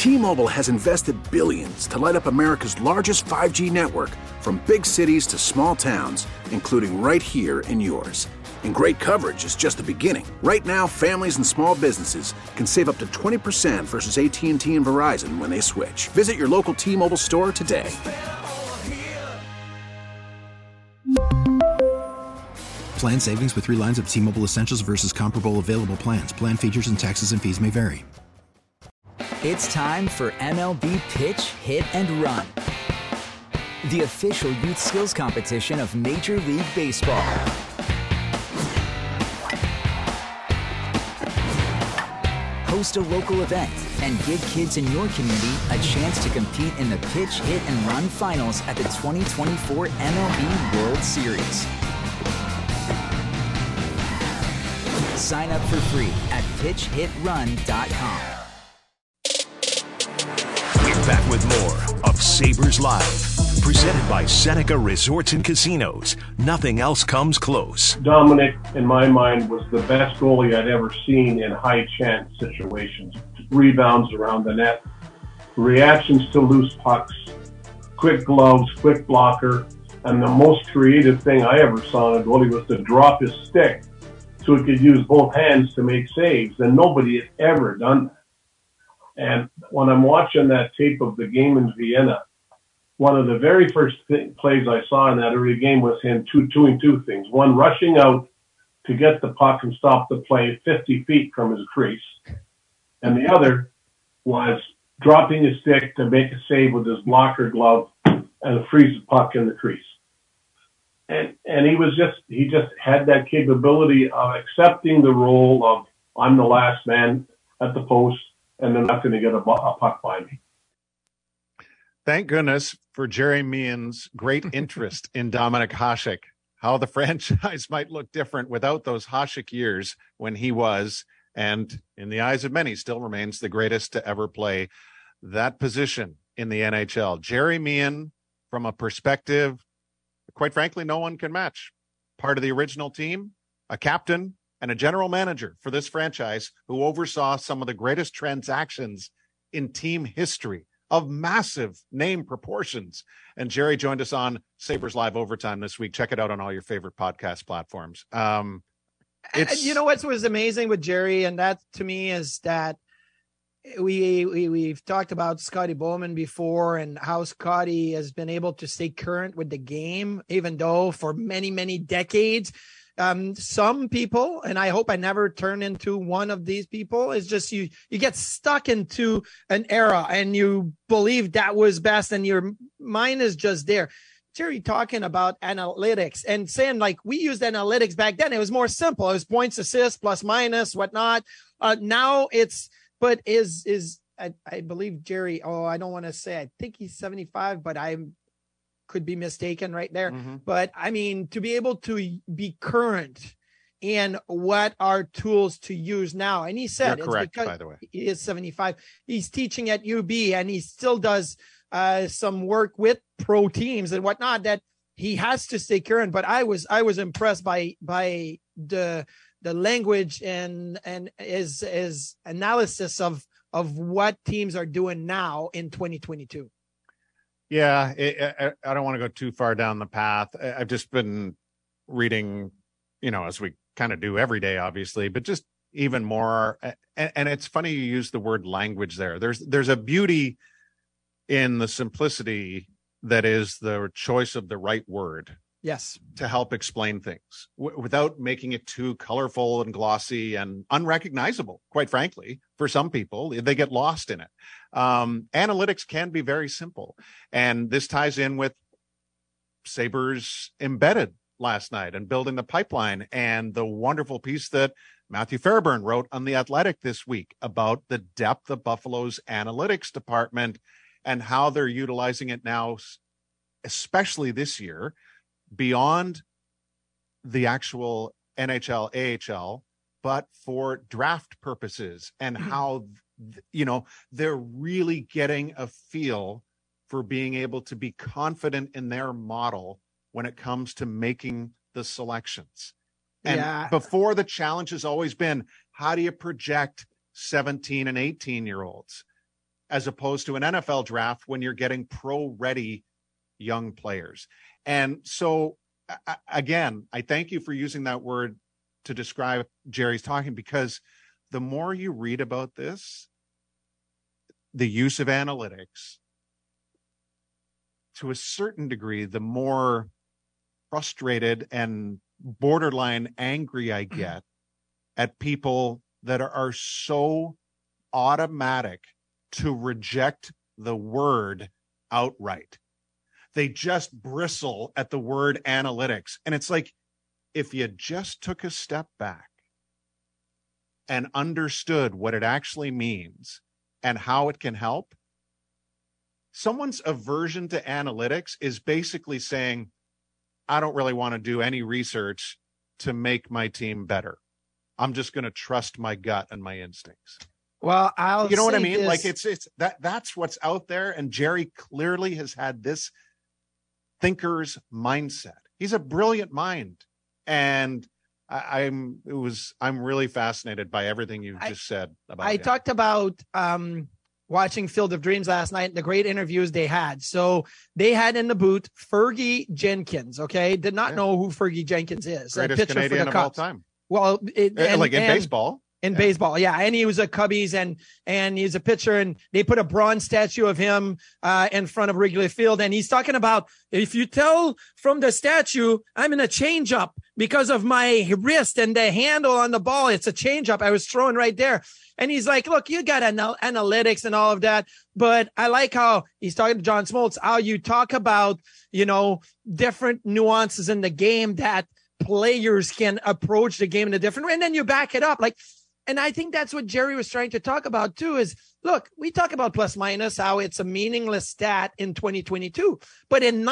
T-Mobile has invested billions to light up America's largest 5G network, from big cities to small towns, including right here in yours. And great coverage is just the beginning. Right now, families and small businesses can save up to 20% versus AT&T and Verizon when they switch. Visit your local T-Mobile store today. Plan savings with 3 lines of T-Mobile Essentials versus comparable available plans. Plan features and taxes and fees may vary. It's time for MLB Pitch, Hit, and Run, the official youth skills competition of Major League Baseball. Host a local event and give kids in your community a chance to compete in the Pitch, Hit, and Run finals at the 2024 MLB World Series. Sign up for free at pitchhitrun.com. We're back with more of Sabres Live, presented by Seneca Resorts and Casinos. Nothing else comes close. Dominic, in my mind, was the best goalie I'd ever seen in high-chance situations. Rebounds around the net, reactions to loose pucks, quick gloves, quick blocker, and the most creative thing I ever saw in a goalie was to drop his stick so he could use both hands to make saves, and nobody had ever done that. And when I'm watching that tape of the game in Vienna, one of the very first plays I saw in that early game was him doing two things. One, rushing out to get the puck and stop the play 50 feet from his crease. And the other was dropping his stick to make a save with his blocker glove and freeze the puck in the crease. And he just had that capability of accepting the role of, I'm the last man at the post, and they're not going to get a puck by me. Thank goodness for Jerry Meehan's great interest in Dominik Hasek, how the franchise might look different without those Hasek years when he was, and in the eyes of many, still remains the greatest to ever play that position in the NHL. Jerry Meehan, from a perspective, quite frankly, no one can match. Part of the original team, a captain, and a general manager for this franchise who oversaw some of the greatest transactions in team history of massive name proportions. And Jerry joined us on Sabres Live Overtime this week. Check it out on all your favorite podcast platforms. You know what was amazing with Jerry, and that to me is that we've talked about Scotty Bowman before and how Scotty has been able to stay current with the game, even though for many, many decades, some people, and I hope I never turn into one of these people, is just you get stuck into an era and you believe that was best and your mind is just there. Jerry talking about analytics and saying, like, we used analytics back then. It was more simple. It was points, assists, plus, minus, whatnot. Now it's, but I believe Jerry, I don't want to say, I think he's 75, but I could be mistaken right there. Mm-hmm. But I mean, to be able to be current in what are tools to use now. And he said, you're correct, by the way, he is 75. He's teaching at UB and he still does some work with pro teams and whatnot, that he has to stay current. But I was impressed by the language and his analysis of what teams are doing now in 2022. Yeah, I don't want to go too far down the path. I've just been reading, as we kind of do every day, obviously, but just even more. And it's funny you use the word language there. There's a beauty in the simplicity that is the choice of the right word. Yes. To help explain things without making it too colorful and glossy and unrecognizable, quite frankly, for some people. They get lost in it. Analytics can be very simple. And this ties in with Sabres Embedded last night and building the pipeline and the wonderful piece that Matthew Fairburn wrote on The Athletic this week about the depth of Buffalo's analytics department and how they're utilizing it now, especially this year, beyond the actual NHL, AHL, but for draft purposes and how, they're really getting a feel for being able to be confident in their model when it comes to making the selections. And before, the challenge has always been, how do you project 17 and 18-year-olds? as opposed to an NFL draft when you're getting pro-ready young players. And so, again, I thank you for using that word to describe Jerry's talking, because the more you read about this, the use of analytics, to a certain degree, the more frustrated and borderline angry I get at people that are so automatic to reject the word outright. They just bristle at the word analytics. And it's like, if you just took a step back and understood what it actually means and how it can help, someone's aversion to analytics is basically saying, I don't really want to do any research to make my team better. I'm just going to trust my gut and my instincts. Well, you know what I mean? Like it's that's what's out there. And Jerry clearly has had this thinker's mindset. He's a brilliant mind. And I'm really fascinated by everything you've just said about I him. talked about watching Field of Dreams last night, the great interviews they had. So they had in the booth Fergie Jenkins. Okay, did not know who Fergie Jenkins is. Greatest pitcher Canadian for the of all Cubs. time. Well, in baseball. In baseball, yeah, and he was a Cubbies, and he's a pitcher, and they put a bronze statue of him in front of Wrigley Field, and he's talking about, if you tell from the statue, I'm in a changeup because of my wrist and the handle on the ball, it's a changeup. I was throwing right there, and he's like, look, you got analytics and all of that, but I like how he's talking to John Smoltz, how you talk about, different nuances in the game that players can approach the game in a different way, and then you back it up, like. And I think that's what Jerry was trying to talk about too, is look, we talk about plus minus, how it's a meaningless stat in 2022, but in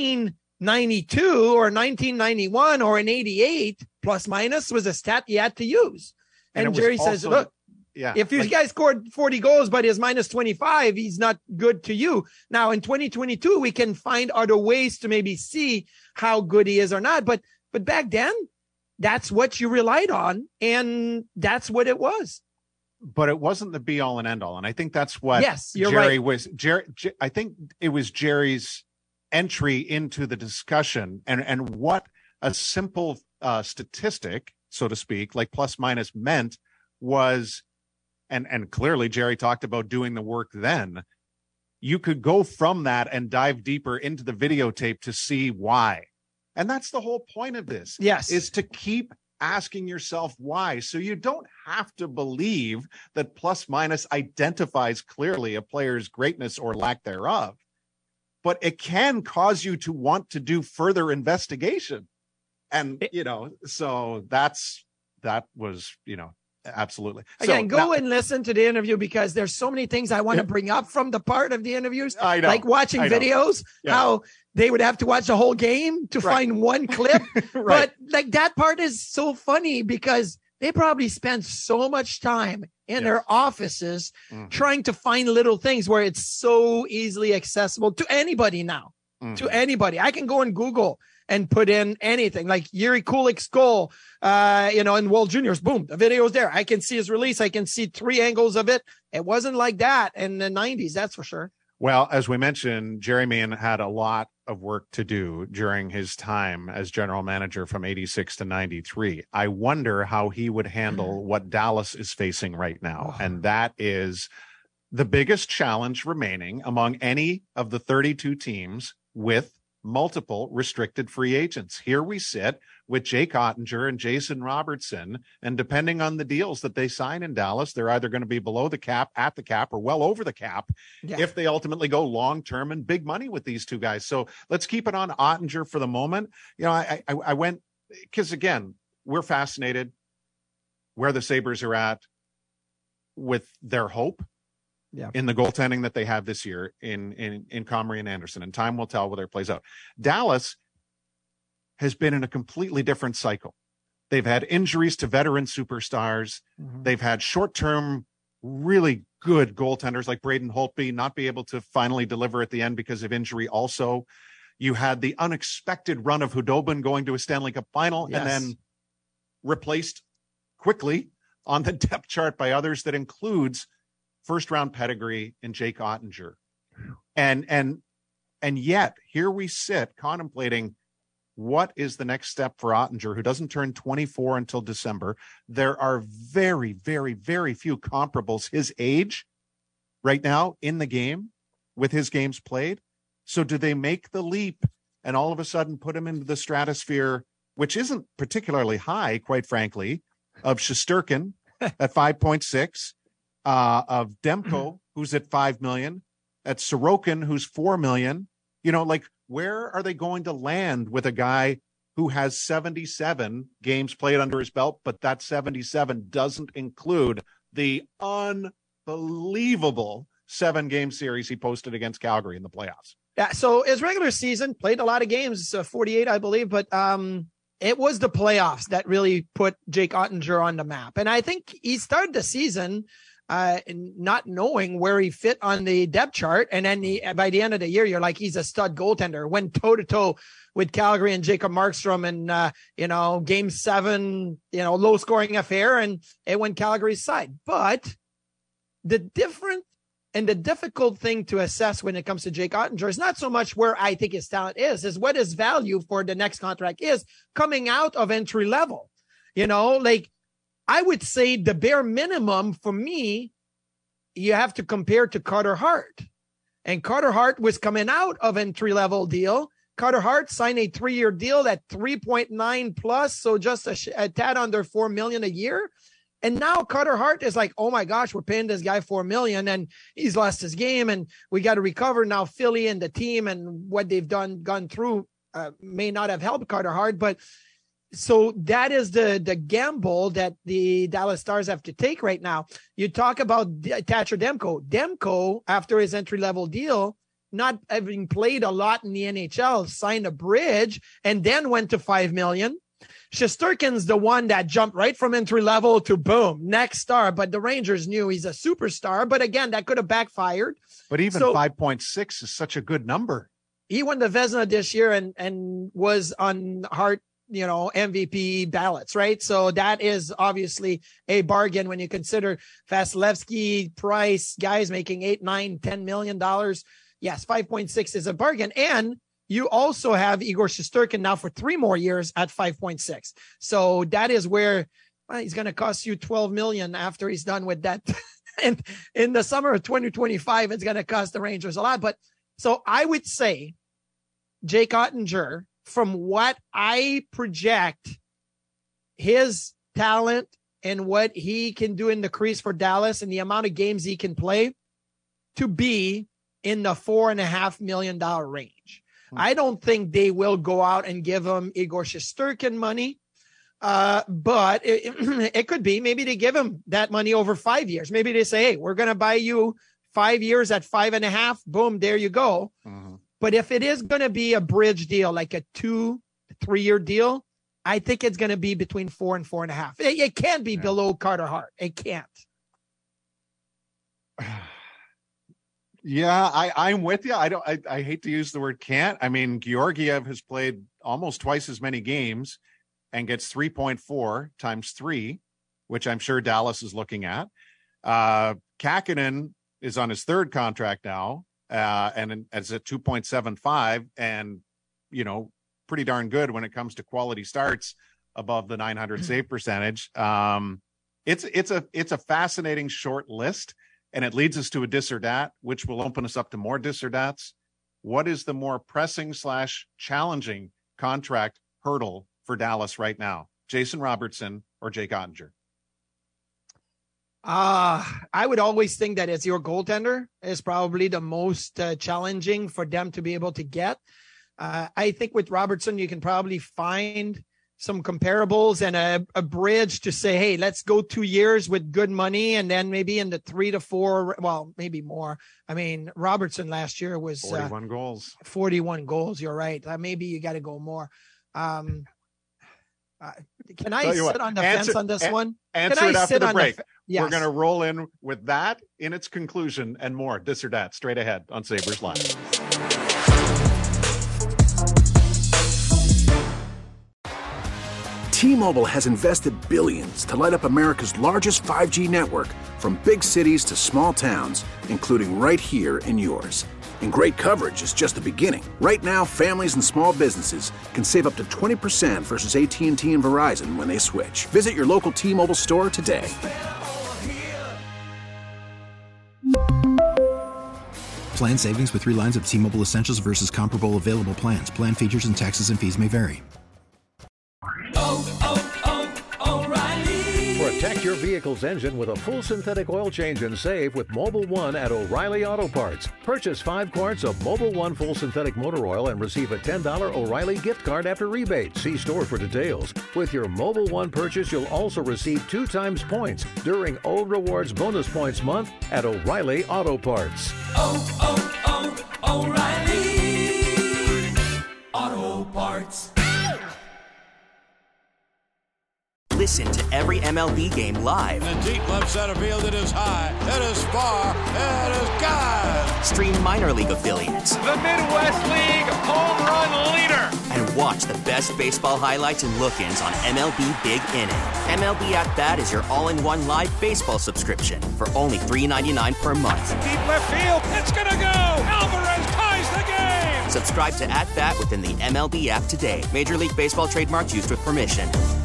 1992 or 1991 or in 88, plus minus was a stat you had to use. And Jerry says, look, if this guy scored 40 goals, but is minus 25, he's not good to you. Now in 2022, we can find other ways to maybe see how good he is or not. But back then, that's what you relied on, and that's what it was. But it wasn't the be all and end all. And I think that's what Jerry was. I think it was Jerry's entry into the discussion, and what a simple statistic, so to speak, like plus minus meant was, and clearly Jerry talked about doing the work then. You could go from that and dive deeper into the videotape to see why. And that's the whole point of this. Yes. Is to keep asking yourself why. So you don't have to believe that plus minus identifies clearly a player's greatness or lack thereof, but it can cause you to want to do further investigation. And, so that was, absolutely. Again, go and listen to the interview, because there's so many things I want to bring up from the part of the interviews. I know. Like watching videos, how they would have to watch the whole game to find one clip. But like that part is so funny, because they probably spend so much time in their offices trying to find little things where it's so easily accessible to anybody now. To anybody. I can go and Google and put in anything like Yuri Kulik's goal, in World Juniors. Boom, the video's there. I can see his release. I can see 3 angles of it. It wasn't like that in the 90s, that's for sure. Well, as we mentioned, Jerry Meehan had a lot of work to do during his time as general manager from 86 to 93. I wonder how he would handle what Dallas is facing right now. And that is the biggest challenge remaining among any of the 32 teams with multiple restricted free agents. Here we sit with Jake Ottinger and Jason Robertson, and depending on the deals that they sign in Dallas, they're either going to be below the cap, at the cap, or well over the cap if they ultimately go long-term and big money with these two guys. So let's keep it on Ottinger for the moment. I went, because again, we're fascinated where the Sabres are at with their hope in the goaltending that they have this year in Comrie and Anderson, and time will tell whether it plays out. Dallas has been in a completely different cycle. They've had injuries to veteran superstars. They've had short-term, really good goaltenders like Braden Holtby not be able to finally deliver at the end because of injury. Also, you had the unexpected run of Hudobin going to a Stanley Cup final and then replaced quickly on the depth chart by others that includes first round pedigree in Jake Ottinger. And yet here we sit contemplating what is the next step for Ottinger, who doesn't turn 24 until December. There are very, very, very few comparables his age right now in the game with his games played. So do they make the leap and all of a sudden put him into the stratosphere, which isn't particularly high, quite frankly, of Shesterkin at 5.6, of Demko, who's at 5 million, at Sorokin, who's 4 million? You know, like, where are they going to land with a guy who has 77 games played under his belt, but that 77 doesn't include the unbelievable 7-game series he posted against Calgary in the playoffs? Yeah, so his regular season played a lot of games, 48, I believe, but it was the playoffs that really put Jake Ottinger on the map. And I think he started the season not knowing where he fit on the depth chart. And then by the end of the year, you're like, he's a stud goaltender. Went toe to toe with Calgary and Jacob Markstrom and, game 7, low scoring affair, and it went Calgary's side. But the difficult thing to assess when it comes to Jake Ottinger is not so much where I think his talent is what his value for the next contract is coming out of entry level. I would say the bare minimum for me, you have to compare to Carter Hart. And Carter Hart was coming out of entry-level deal. Carter Hart signed a 3-year deal at 3.9 plus, so just a tad under $4 million a year. And now Carter Hart is like, oh my gosh, we're paying this guy $4 million and he's lost his game and we got to recover. Now Philly and the team and what they've gone through may not have helped Carter Hart, but so that is the gamble that the Dallas Stars have to take right now. You talk about Thatcher Demko. Demko, after his entry-level deal, not having played a lot in the NHL, signed a bridge and then went to $5 million. Shesterkin's the one that jumped right from entry-level to boom, next star. But the Rangers knew he's a superstar. But again, that could have backfired. But even 5.6 is such a good number. He won the Vezina this year and was on Hart, MVP ballots, right? So that is obviously a bargain when you consider Vasilevsky, Price, guys making $8, $9, $10 million. Yes, 5.6 is a bargain. And you also have Igor Shesterkin now for 3 more years at 5.6. So that is where he's going to cost you $12 million after he's done with that. And in the summer of 2025, it's going to cost the Rangers a lot. But so I would say Jake Ottinger, from what I project his talent and what he can do in the crease for Dallas and the amount of games he can play, to be in the $4.5 million range. I don't think they will go out and give him Igor Shesterkin money, but it could be. Maybe they give him that money over 5 years. Maybe they say, hey, we're going to buy you 5 years at 5.5. Boom, there you go. Mm-hmm. But if it is going to be a bridge deal, like a 2-3 year deal, I think it's going to be between 4 and 4.5. It can't be below Carter Hart. It can't. Yeah, I'm with you. I hate to use the word can't. I mean, Georgiev has played almost twice as many games and gets 3.4 times 3, which I'm sure Dallas is looking at. Kakinen is on his 3rd contract now, and it's at 2.75, and pretty darn good when it comes to quality starts above the 900 save percentage. It's a fascinating short list. And it leads us to a dis or dat, which will open us up to more dis or dats. What is the more pressing / challenging contract hurdle for Dallas right now? Jason Robertson or Jake Ottinger? I would always think that it's your goaltender is probably the most challenging for them to be able to get. I think with Robertson, you can probably find some comparables and a bridge to say, hey, let's go 2 years with good money. And then maybe in the 3 to 4, well, maybe more. I mean, Robertson last year was 41 goals. 41 goals. You're right. Maybe you got to go more. Can I sit on the fence on this one? Answer it after the break. Yes. We're going to roll in with that in its conclusion and more. Dis or dat straight ahead on Sabres Live. T-Mobile has invested billions to light up America's largest 5G network, from big cities to small towns, including right here in yours. And great coverage is just the beginning. Right now, families and small businesses can save up to 20% versus AT&T and Verizon when they switch. Visit your local T-Mobile store today. Plan savings with 3 lines of T-Mobile Essentials versus comparable available plans. Plan features and taxes and fees may vary. Protect your vehicle's engine with a full synthetic oil change and save with Mobil 1 at O'Reilly Auto Parts. Purchase 5 quarts of Mobil 1 full synthetic motor oil and receive a $10 O'Reilly gift card after rebate. See store for details. With your Mobil 1 purchase, you'll also receive 2 times points during O Rewards Bonus Points Month at O'Reilly Auto Parts. O'Reilly Auto Parts. Listen to every MLB game live. In the deep left center field, it is high, it is far, it is gone. Stream minor league affiliates. The Midwest League home run leader. And watch the best baseball highlights and look-ins on MLB Big Inning. MLB At Bat is your all-in-one live baseball subscription for only $3.99 per month. Deep left field, it's gonna go. Alvarez ties the game. Subscribe to At Bat within the MLB app today. Major League Baseball trademarks used with permission.